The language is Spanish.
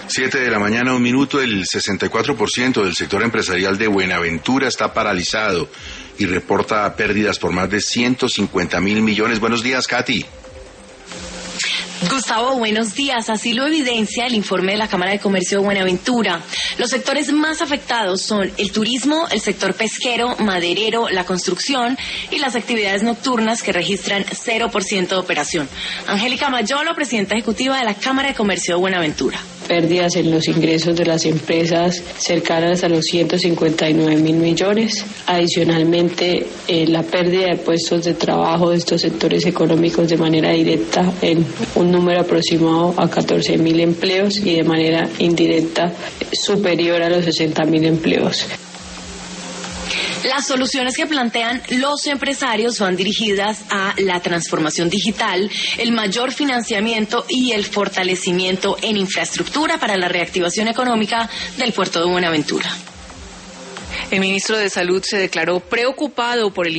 7 de la mañana, 1 minuto. El 64% del sector empresarial de Buenaventura está paralizado y reporta pérdidas por más de 150.000 millones. Buenos días, Katy. Gustavo, buenos días. Así lo evidencia el informe de la Cámara de Comercio de Buenaventura. Los sectores más afectados son el turismo, el sector pesquero, maderero, la construcción y las actividades nocturnas, que registran 0% de operación. Angélica Mayolo, presidenta ejecutiva de la Cámara de Comercio de Buenaventura. Pérdidas en los ingresos de las empresas cercanas a los 159.000 millones. Adicionalmente, la pérdida de puestos de trabajo de estos sectores económicos de manera directa en un número aproximado a 14.000 empleos y de manera indirecta superior a los 60.000 empleos. Las soluciones que plantean los empresarios van dirigidas a la transformación digital, el mayor financiamiento y el fortalecimiento en infraestructura para la reactivación económica del puerto de Buenaventura. El ministro de Salud se declaró preocupado por el